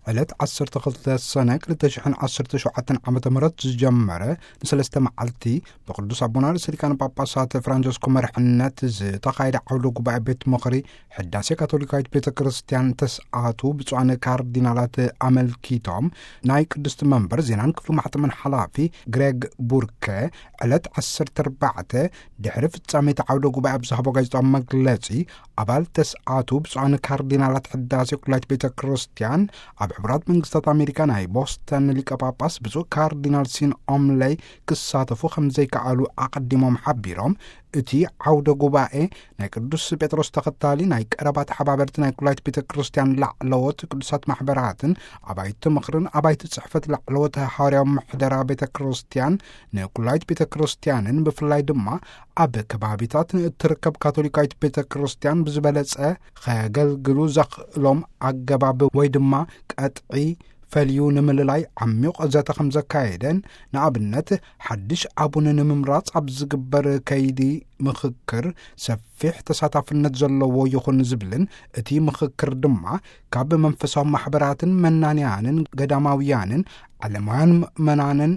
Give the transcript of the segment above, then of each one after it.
ዕለት 12 ሰነ 2017 ዓመተ ምህረት ዝጀመረ ንሰለስተ መዓልቲ ብቅዱስ አቡነ ርእሰ ሊቃነ ጳጳሳት ፍራንቸስኮ መርሕነት ዝተኻየደ ዓውደ ጉባኤ ቤት ምኽሪ ሕዳሴ ካቶሊካዊት ቤተ ክርስቲያን ተስኣቱ ብፁዓን ካርዲናላት ኣመልኪቶም ናይ ቅድስቲ መንበር ዜናን ክፍሊ ማሕተምን ሓላፊ ግሬግ ቡርኬ ዕለት 14 ድሕሪ ፍጻሜት ዓውደ ጉባኤ ብዝሃቦ ጋዜጣዊ መግለጺ ኣባል ተስኣቱ ብፁዓን ካርዲናላት ሕዳሴ ኩላዊት ቤተ ክርስቲያን ኣብ ሕቡራት መንግስታት አሜሪካ ናይ ቦስተን ሊቀ ጳጳስ ብፁዕ ካርዲናል ሲን ኦምለይ ክሳተፉ ከም ዘይከኣሉ ኣቐዲሞም ሓቢሮም እቲ ዓውደ ጉባኤ ናይ ቅዱስ ጴጥሮስ ተኸታሊ ናይ ቀረባት ሓባበርቲ ናይ ኩላዊት ቤተ ክርስቲያን ላዕለዎት ቅዱሳት ማሕበራትን ኣባይቲ ምኽርን ኣባይቲ ጽሕፈት ላዕለዎት ሐዋርያዊ ምሕደራ ቤተ ክርስቲያን ንኩላዊት ቤተ ክርስቲያንን ብፍላይ ድማ ኣብ ከባቢታት እትርከብ ካቶሊካዊት ቤተ ክርስቲያን ብዝበለጸ ከገልግሉ ዘኽእሎም ኣገባብ ወይ ድማ ቀጥዒ ፈልዩ ንምልላይ ዓሚቕ ዘተ ከም ዘካየደን ንኣብነት ሓድሽ ኣቡነ ንምምራጽ ኣብ ዝግበር ከይዲ ምኽክር ሰፊሕ ተሳታፍነት ዘለዎ ይኹን ዝብልን እቲ ምኽክር ድማ ካብ መንፈሳዊ ማሕበራትን መናንያንን ገዳማውያንን ዓለማውያን ምእመናንን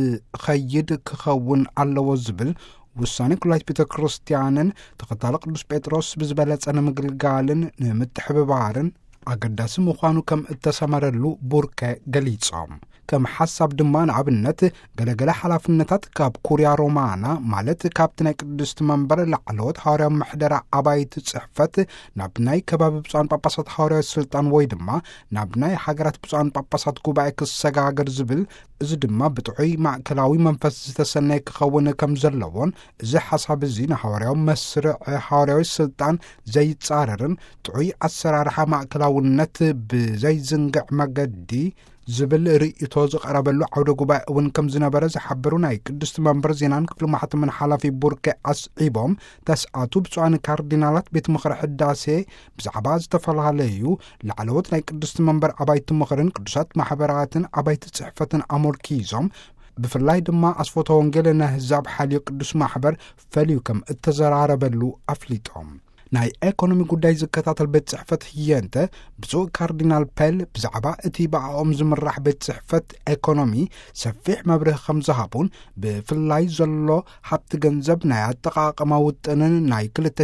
ዝኸይድ ክኸውን ኣለዎ ዝብል ውሳኔ ኩላዊት ቤተ ክርስቲያንን ተኸታሊ ቅዱስ ጴጥሮስ ብዝበለጸ ንምግልጋልን ንምትሕብባርን ኣገዳሲ ምዃኑ ከም እተሰመረሉ ቡርኬ ገሊጾም ከም ሓሳብ ድማ ንኣብነት ገለገለ ሓላፍነታት ካብ ኩርያ ሮማና ማለት ካብቲ ናይ ቅድስቲ መንበር ላዕለዎት ሐዋርያዊ ምሕደራ ኣባይቲ ጽሕፈት ናብ ናይ ከባቢ ብፁዓን ጳጳሳት ሐዋርያዊ ስልጣን ወይ ድማ ናብ ናይ ሃገራት ብፁዓን ጳጳሳት ጉባኤ ክሰጋገር ዝብል እዚ ድማ ብጥዑይ ማእከላዊ መንፈስ ዝተሰነየ ክኸውን ከም ዘለዎን እዚ ሓሳብ እዚ ንሐዋርያዊ መስርዕ ሐዋርያዊ ስልጣን ዘይጻረርን ጥዑይ ኣሰራርሓ ማእከላውነት ብዘይዝንግዕ መገዲ ዝብል ርእይቶ ዝቐረበሉ ዓውደ ጉባኤ እውን ከም ዝነበረ ዝሓበሩ ናይ ቅድስቲ መንበር ዜናን ክፍሊ ማሕተምን ሓላፊ ቡርኬ ኣስዒቦም ተስኣቱ ብፁዓን ካርዲናላት ቤት ምኽሪ ሕዳሴ ብዛዕባ ዝተፈላለዩ ላዕለዎት ናይ ቅድስቲ መንበር ኣባይቲ ምኽርን ቅዱሳት ማሕበራትን ኣባይቲ ጽሕፈትን ኣሞልኪዞም ብፍላይ ድማ ኣስፎተ ወንጌል ንህዛብ ሓልዮ ቅዱስ ማሕበር ፈልዩ ከም እተዘራረበሉ ኣፍሊጦም ናይ ኢኮኖሚ ጉዳይ ዝከታተል ቤት ጽሕፈት ህየንተ ብፁዕ ካርዲናል ፔል ብዛዕባ እቲ ብኣኦም ዝምራሕ ቤት ጽሕፈት ኢኮኖሚ ሰፊሕ መብርህ ከም ዝሃቡን ብፍላይ ዘሎ ሃብቲ ገንዘብ ናይ ኣጠቓቕማ ውጥንን ናይ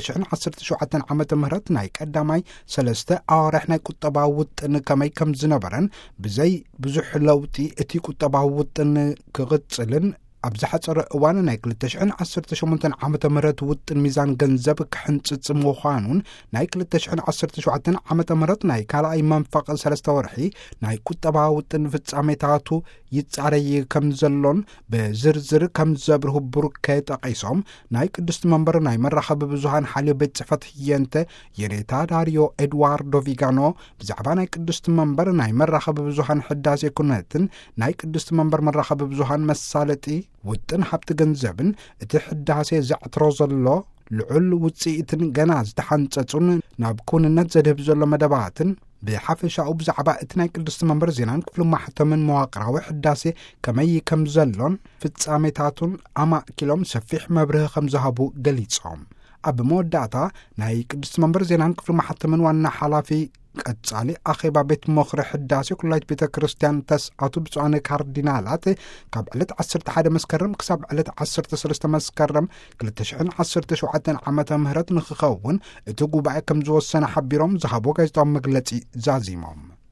2017 ዓመተ ምህረት ናይ ቀዳማይ 3 ኣዋርሕ ናይ ቁጠባዊ ውጥን ከመይ ከም ዝነበረን ብዘይ ብዙሕ ለውጢ እቲ ቁጠባዊ ውጥን ክቕጽልን ኣብ ዝሓፀረ እዋን ናይ 2018 ዓመተ ምህረት ውጥን ሚዛን ገንዘብ ክሕንፅፅ ምዃኑን ናይ 2017 ዓመተ ምህረት ናይ ካልኣይ መንፈቅ 3 ወርሒ ናይ ቁጠባ ውጥን ፍጻሜታቱ ይጻረይ ከም ዘሎን ብዝርዝር ከም ዘብርሁ ቡርኬ ጠቂሶም ናይ ቅድስቲ መንበር ናይ መራኸቢ ብዙሃን ሓልዮ ቤት ጽሕፈት ህየንተ የኔታ ዳርዮ ኤድዋርዶ ቪጋኖ ብዛዕባ ናይ ቅድስቲ መንበር ናይ መራኸቢ ብዙሃን ሕዳሴ ኩነትን ናይ ቅድስቲ መንበር መራኸቢ ብዙሃን መሳለጢ ውጥን ሃብቲ ገንዘብን እቲ ሕዳሴ ዘዕትሮ ዘሎ ልዑል ውፅኢትን ገና ዝተሓንጸጹን ናብ ኩንነት ዘድህብ ዘሎ መደባትን ብሓፈሻኡ ብዛዕባ እቲ ናይ ቅድስቲ መንበር ዜናን ክፍሊ ማሕተምን መዋቅራዊ ሕዳሴ ከመይ ከም ዘሎን ፍጻሜታቱን ኣማእኪሎም ሰፊሕ መብርህ ከም ዝሃቡ ገሊጾም ኣብ መወዳእታ ናይ ቅድስቲ መንበር ዜናን ክፍሊ ማሕተምን ዋና ሓላፊ ቀጻሊ ኣኼባ ቤት ምኽሪ ሕዳሴ ኩላዊት ቤተ ክርስቲያን ተስኣቱ ብፁዓን ካርዲናላት ካብ ዕለት 11 መስከረም ክሳብ ዕለት 13 መስከረም 2017 ዓመተ ምህረት ንክኸውን እቲ ጉባኤ ከም ዝወሰነ ሓቢሮም ዝሃቦ ጋዜጣዊ መግለጺ ዛዚሞም